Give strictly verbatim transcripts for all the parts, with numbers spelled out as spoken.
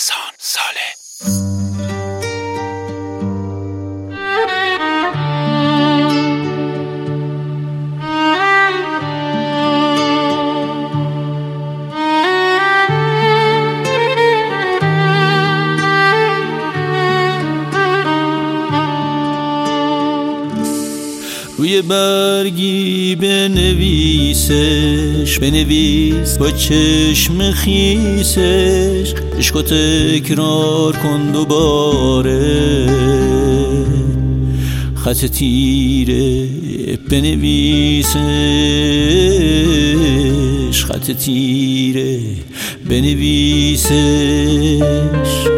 احسان ساله. روی برگی بنویسش، بنویس با چشم خیسش، عشقو تکرار کن دوباره، خط تیره بنویسش، خط تیره بنویسش.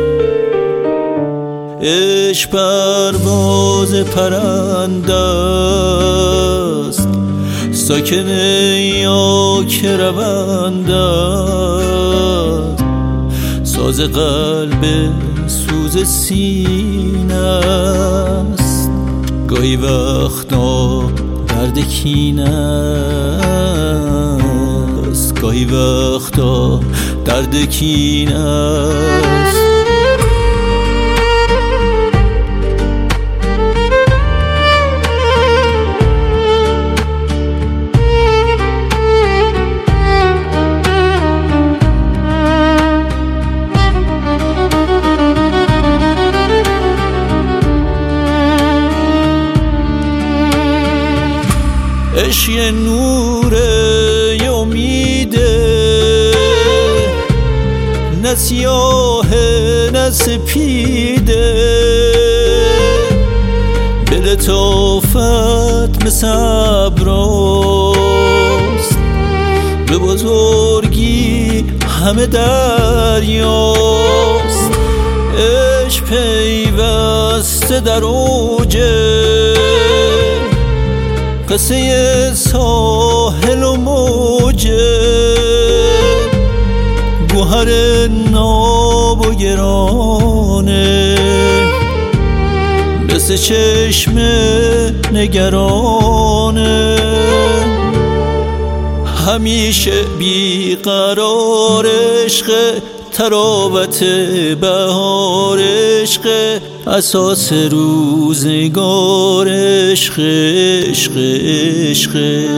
عشق پرواز پرنده است، ساکن یا که رونده است، ساز قلب سوز سینه است، گاهی وقتا درد کینه است، گاهی وقتا درد کینه است. عشق یه نوره یه امیده، نه سیاهه نه سپیده، به لطافت مثل ابراست، به بزرگی همه دریاست. عشق پیوسته در اوجه، قصه ساحل و موجه، گوهر ناب و گرانه، مثل چشم نگرانه، همیشه بیقرار عشق، تراوت بهار عشق، اساس روزگار عشق، عشق عشق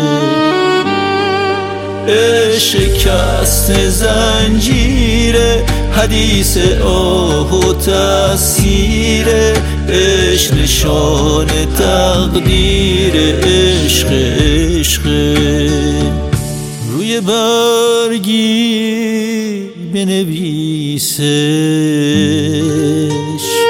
عشق شکست زنجیره، حدیث آه و تأثیر عشق، نشان تقدیر عشق، عشق روی برگی بنویسش.